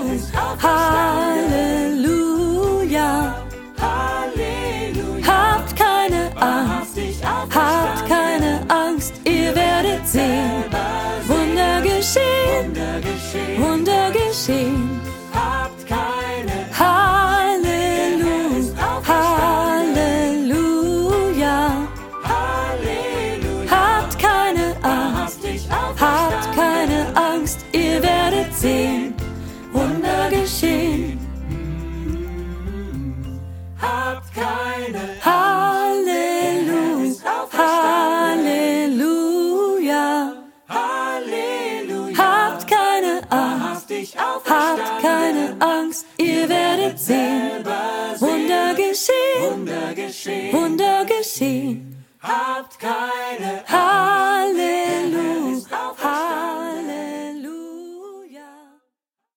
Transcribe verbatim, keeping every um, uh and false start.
Halleluja. Habt keine Angst, habt keine Angst, ihr werdet sehen. Wunder geschehen, Wunder geschehen. Habt keine Halleluja, Halleluja. Habt keine Angst, habt keine Angst, ihr werdet sehen. Wunder geschehen. Habt keine Halleluja, Halleluja. Halleluja. Habt keine Angst, Dich habt keine Angst, ihr werdet sehen. Wunder geschehen, Wunder geschehen. Wunder geschehen. Habt keine